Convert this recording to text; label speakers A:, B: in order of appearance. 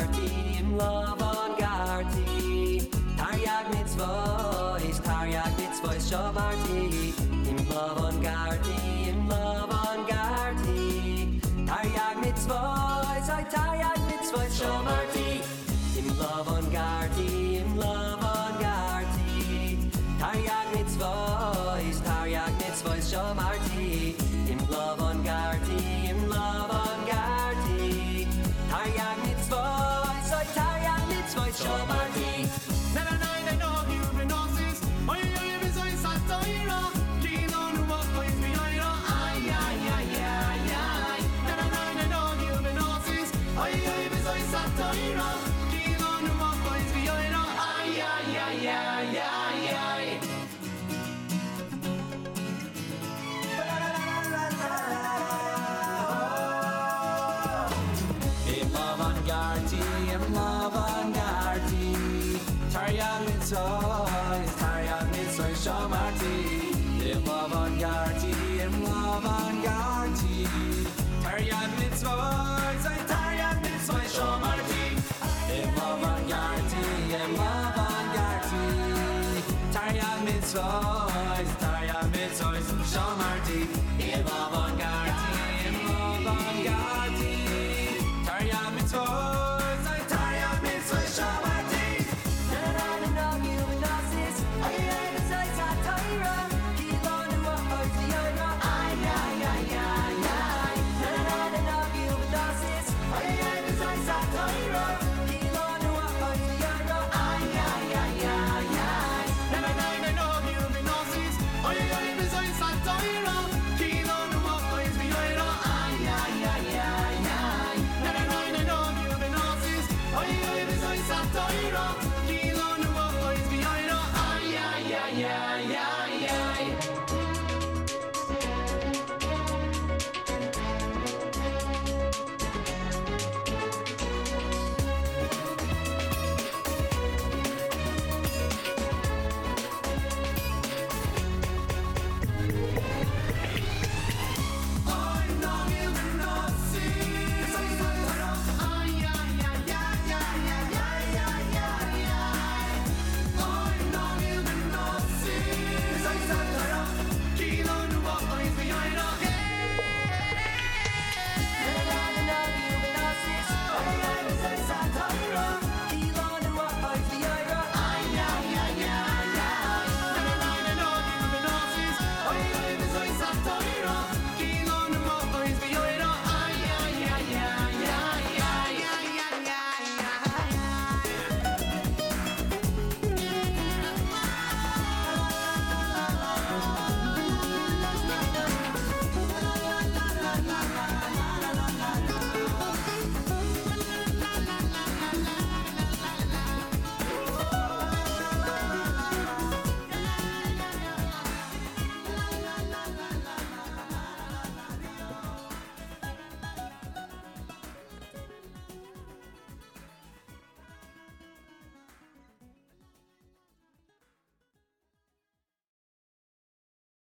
A: Garty, im Lavan Garty. Taryag mitzvahs, Shabarti. Im Lavan Garty, im Lavan Garty. Taryag mitzvahs, Shabarti. Im Lavan Garty, im Lavan Garty. Taryag mitzvahs, Shabarti. Im Lavan Garty, im Lavan Garty. Taryag mitzvahs, Shabarti.
B: Na na na na no you benosis. Oy oy bizoy satoira. Kilo no mokois bioira. Ay ay ay ay ay. Na na na na no you benosis. Oy oy bizoy satoira. Kilo no mokois bioira. Ay ay ay ay ay ay.
A: Im Lavan Garty, Taryag mitzvahs.